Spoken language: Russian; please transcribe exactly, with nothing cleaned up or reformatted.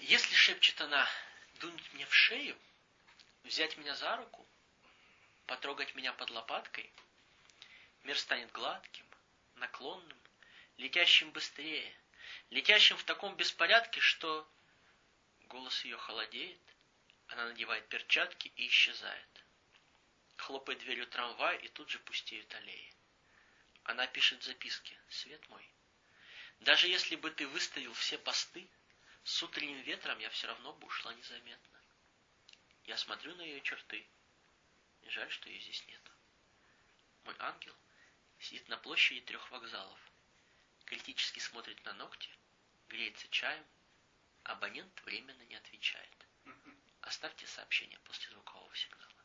Если, шепчет она, дунуть мне в шею, взять меня за руку, потрогать меня под лопаткой, мир станет гладким, наклонным, летящим быстрее, летящим в таком беспорядке, что... Голос ее холодеет, она надевает перчатки и исчезает. Хлопает дверью трамвай, и тут же пустеют аллеи. Она пишет записки: «Свет мой, даже если бы ты выставил все посты, с утренним ветром я все равно бы ушла незаметно. Я смотрю на ее черты, и жаль, что ее здесь нет. Мой ангел сидит на площади трех вокзалов, критически смотрит на ногти, греется чаем, абонент временно не отвечает. Оставьте сообщение после звукового сигнала».